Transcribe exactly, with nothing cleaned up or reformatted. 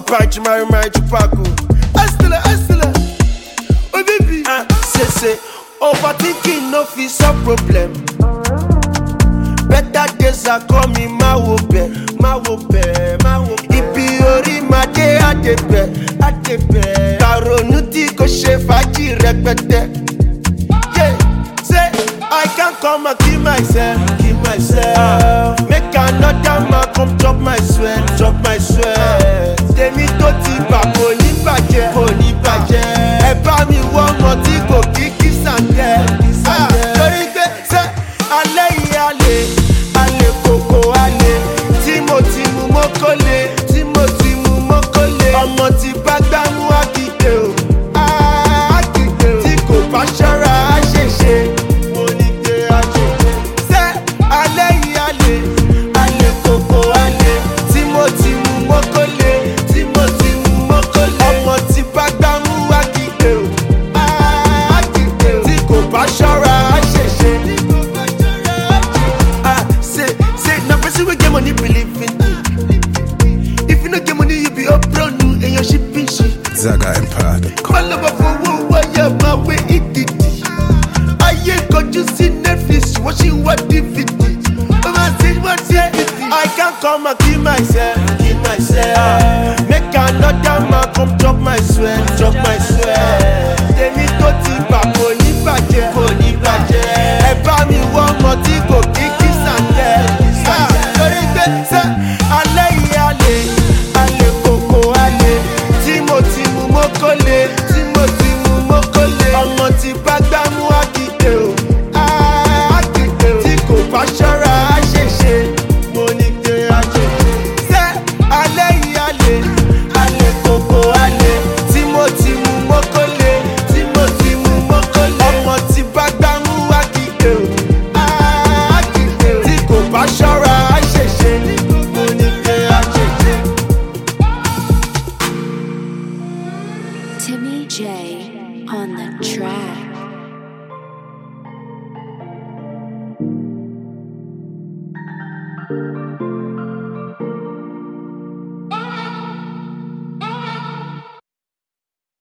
parte, my my chupaco. Estela, Estela. Oh baby, ah, say say, overthinking no fit solve problem. Better days are coming, my wope, my wope, my wope. Ibi ori ma de adepe, adepe. Karonuti ko she faji repete. Yeah, say I can't come and kill myself, kill myself. Make another man come chop my sweat, chop my sweat. Tèmi tó ti bà kò ní bàjẹ́, kò ní bàjẹ́. Ẹ bá mi wọ́n mọ tí kò kí kí sàǹdẹ̀. Torí pé ṣé alẹ́ yìí alẹ́, alẹ́ kòkó alẹ́. Tí mo ti mú mọ́kànlé, tí mo ti mú mọ́kànlé. Ọmọ tí bá gbámú àkìdè o, àkìdè o. Tí kò bá ṣọ́ra á ṣèṣe, mo ní pé á ṣèṣe. Ṣé alẹ́ yìí alẹ́, alẹ́ kòkó alẹ́. Tí mo ti mú mọ́kànlé, tí mo ti mú mọ́kànlé. Ọmọ tí bá gbámú àkìdè o, àkìdè o. Tí kò bá ṣọ́ra á ṣèṣe. Ah, say, say, na person wey get money believe in me. If you no get money, you be up brand new and your shipping shit. Zaga Empire dot com. Call over for one wire, my way it did. I ain't got you see Netflix, watching what D V D. Oh my say what say I can't come and kill myself, kill myself. Make another man come chop my sweat, chop my sweat.